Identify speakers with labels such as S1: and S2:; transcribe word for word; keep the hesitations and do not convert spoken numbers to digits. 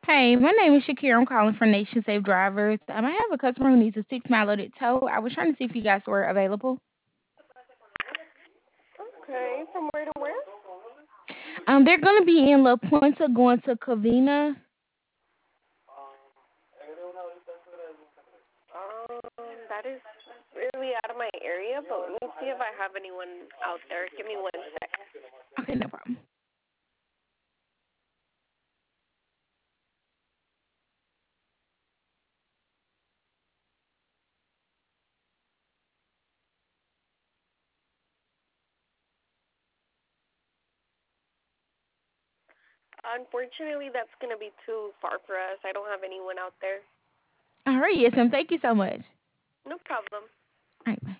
S1: Hey, my name is Shakira. I'm calling for Nation Safe Drivers. Um, I have a customer who needs a six mile loaded tow. I was trying to see if you guys were available.
S2: Okay, from where to where?
S1: Um, they're going to be in La Puente going to Covina.
S2: Um, that is really out of my area, but let me see if I have anyone out there. Give me one sec.
S1: Okay, no problem.
S2: Unfortunately, that's gonna be too far for us. I don't have anyone out there.
S1: All right, yes, ma'am. Thank you so much.
S2: No problem.
S1: All right, bye.